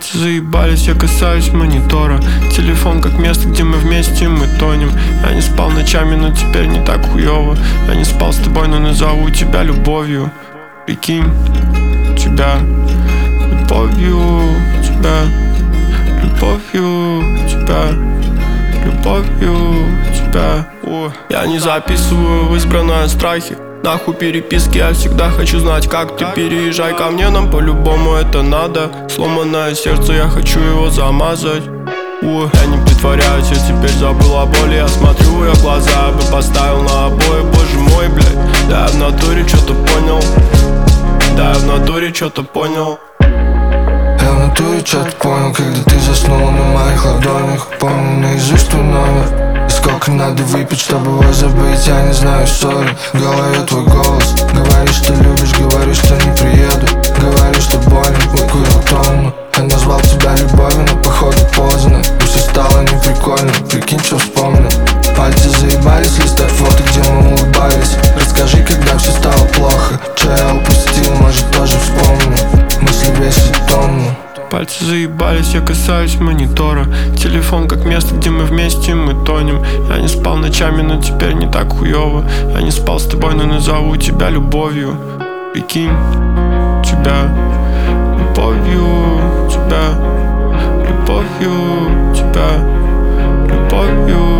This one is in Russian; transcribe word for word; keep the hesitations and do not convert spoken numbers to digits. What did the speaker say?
Пальцы заебались, я касаюсь монитора. Телефон как место, где мы вместе, мы тонем. Я не спал ночами, но теперь не так хуёво. Я не спал с тобой, но назову тебя любовью. Прикинь, тебя любовью, тебя любовью, тебя любовью, тебя. О, я не записываю в избранное страхи. Нахуй переписки, я всегда хочу знать, как ты. Переезжай ко мне, нам по-любому это надо. Сломанное сердце, я хочу его замазать. О, я не притворяюсь, я теперь забыл о боли. Я смотрю в ее глаза, я бы поставил на обои. Боже мой, блядь, да я в натуре что-то понял. Да я в натуре что-то понял. Я в натуре что-то понял, когда ты заснула на моих ладонях. Помню наизусть твой номер. И сколько надо выпить, чтобы его забыть, я не знаю, сори. В голове твой голос. Говоришь, что любишь, говоришь, что не приеду. Говоришь, что болен, выкурил тонну. Я назвал тебя любовью, но походу поздно. И все стало неприкольно, прикинь, что вспомнил. Пальцы заебались листать фото, где мы улыбались. Расскажи, когда все стало плохо. Че я упустил, может тоже вспомню. Мысли весят тонну. Пальцы заебались, я касаюсь монитора. Телефон как место, где мы вместе, мы тонем. Я не спал ночами, но теперь не так хуёво. Я не спал с тобой, но назову тебя любовью. Прикинь, тебя любовью, тебя любовью, тебя любовью.